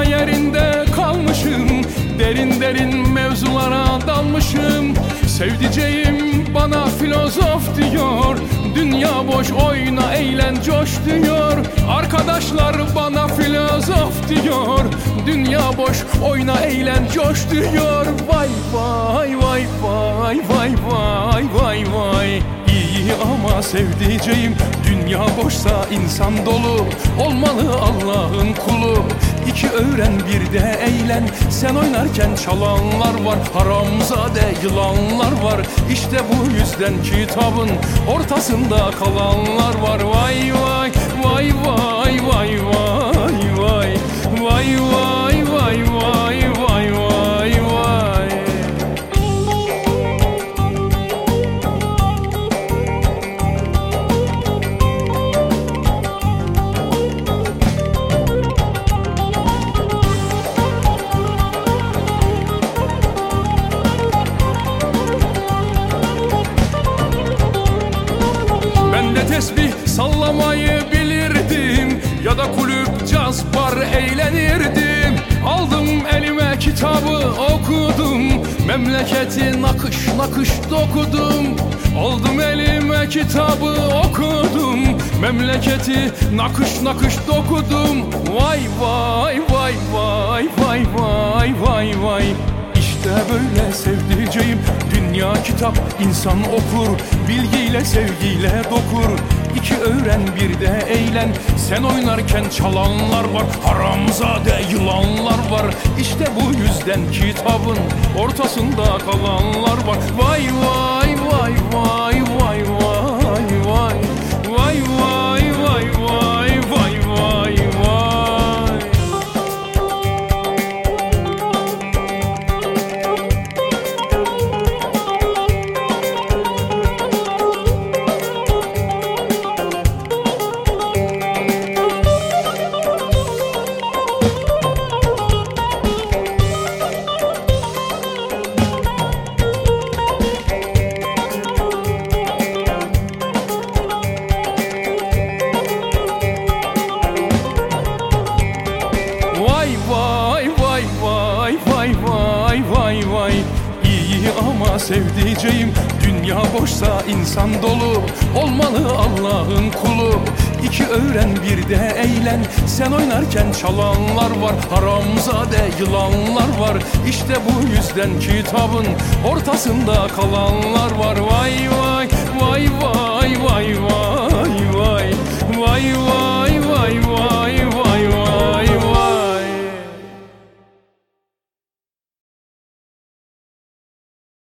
yerinde kalmışım, derin derin mevzulara dalmışım. Sevdiceğim bana filozof diyor, dünya boş oyna eğlen coş diyor. Arkadaşlar bana filozof diyor, dünya boş oyna eğlen coş diyor. Vay vay vay vay vay vay vay vay. İyi ama sevdiceğim, dünya boşsa insan dolu, olmalı Allah'ın kulu. İki öğren bir de eğlen, sen oynarken çalanlar var, haramzade yılanlar var. İşte bu yüzden kitabın ortasında kalanlar var. Vay vay vay vay vay vay vay vay vay vay vay vay vay vay. Tesbih sallamayı bilirdim, ya da kulüp caz bar eğlenirdim. Aldım elime kitabı okudum, memleketi nakış nakış dokudum. Aldım elime kitabı okudum, memleketi nakış nakış dokudum. Vay vay vay vay vay vay vay vay. İşte böyle sevdiceğim, dünya kitap insan okur, bilgiyle sevgiyle dokur. İki öğren bir de eğlen, sen oynarken çalanlar var, haramzade yılanlar var. İşte bu yüzden kitabın ortasında kalanlar var. Vay vay vay vay vay vay vay vay vay vay vay vay vay vay. İyi ama sevdiceğim, dünya boşsa insan dolu, olmalı Allah'ın kulu. İki öğren bir de eğlen, sen oynarken çalanlar var, haramzade yılanlar var. İşte bu yüzden kitabın ortasında kalanlar var. Vay vay.